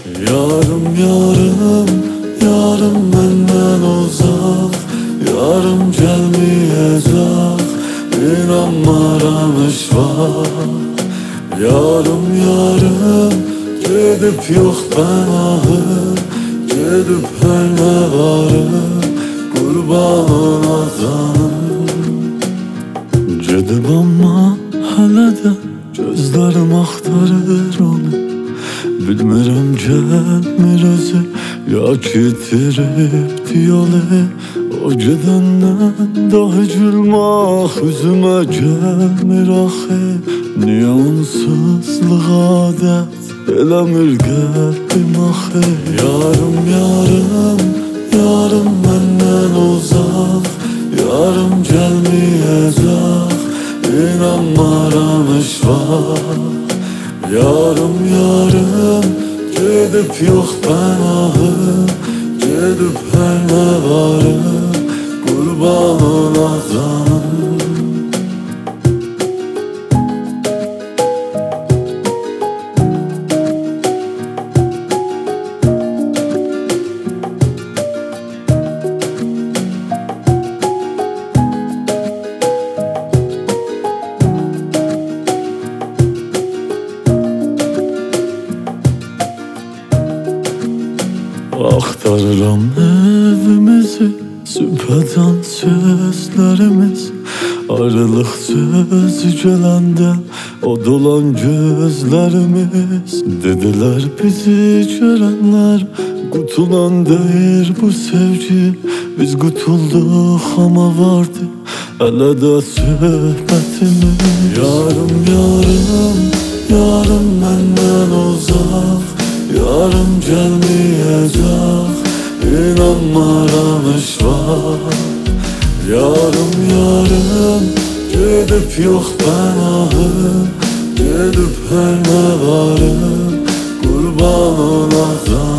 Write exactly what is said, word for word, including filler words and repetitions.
Yarım yarım, yarım benden uzak, yarım gelmeyecek, inanmaram var. Yarım yarım, gidip yok ben ahır, gidip her ne varım, kurbanına canım. Gidip ama hələ də gözlərim axtarır onu. Bilmirəm gəlmir özü, ya getirib yolu. O gedəndən daha gülmək üzümə gəlmir axı. Niyə onsuzluq adət eləmir qəlbim axı. Yarım yarım, yarım məndən uzaq, yarım gəlməyəcək, inanmaram var. Yarım yarım, gidip yok ben ahır, gidip her ne varım, kurbanına canım. Aktarıram evimizi, süpheden sözlerimiz. Ayrılık sözü gələndə o dolan gözlerimiz. Dediler bizi görenler, qutulan deyir bu sevgi. Biz qutulduq ama vardı hələ də söhbətimiz. Yarım yarım, yarım məndən uzaq, yarım gelmeyecek, inanmaram var. Yarım yarım, gidip yok ben ahır, gidip her ne varım, kurbanına canım.